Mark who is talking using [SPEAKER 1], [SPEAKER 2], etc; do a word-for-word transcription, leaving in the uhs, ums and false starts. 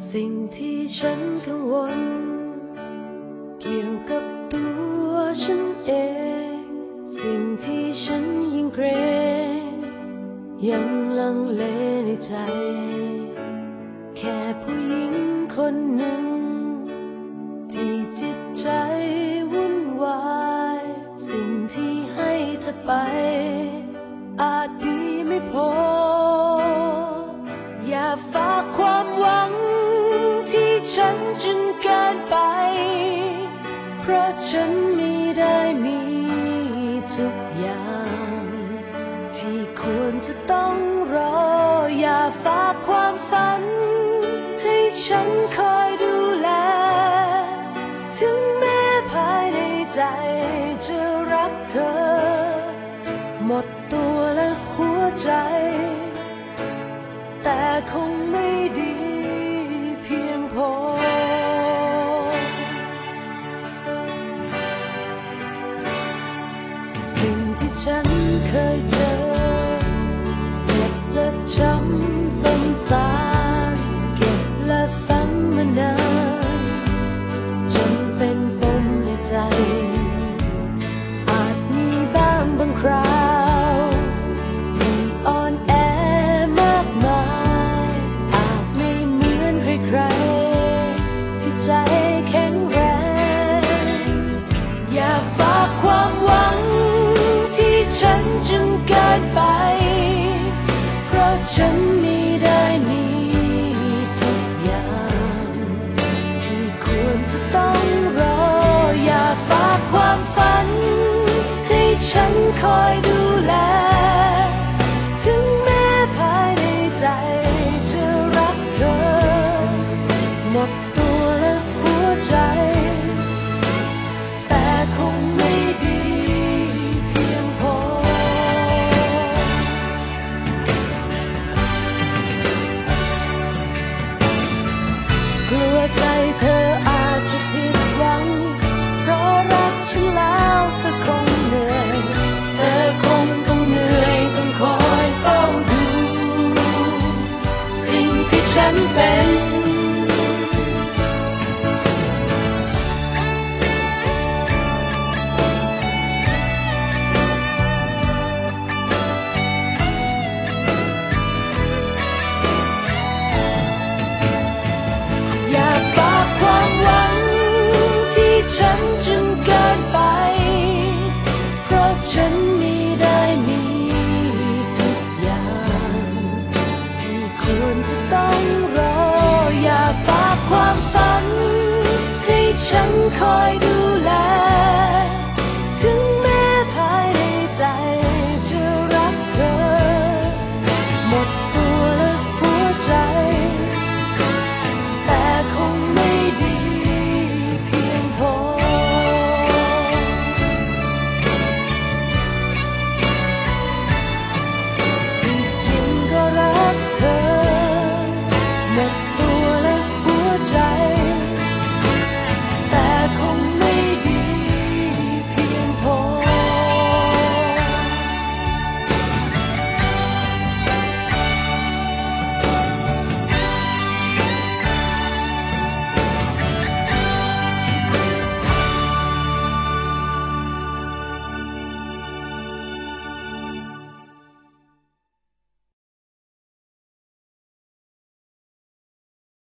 [SPEAKER 1] สิ่งที่ฉันกังวลเกี่ยวกับตัวฉันเองสิ่งที่ฉันยิ่งเกรงยังลังเลในใจแค่ผู้หญิงคนหนึ่งที่จิตใจวุ่นวายสิ่งที่ให้เธอไปอาจดีไม่พออย่าฝากความหวังที่ฉันจนเกินไปเพราะฉันไม่ได้มีทุกอย่างที่ควรจะต้องรออย่าฝากความฝันให้ฉันคอยดูแลถึงแม้ภายในใจจะรักเธอหมดตัวและหัวใจแต่คงไม่ดีเพียงพอสิ่งที่ฉันเคยเจอเจ็บและช้ำซ้ำซากเก็บและฝังมานานจนเป็นปมในใจอาจมีบ้างบางคราวที่อ่อนแอมากมายอาจไม่เหมือนใครๆที่ใจแข็งแรงอย่าฝากความหวังที่ฉันจนเกินไปเพราะฉัน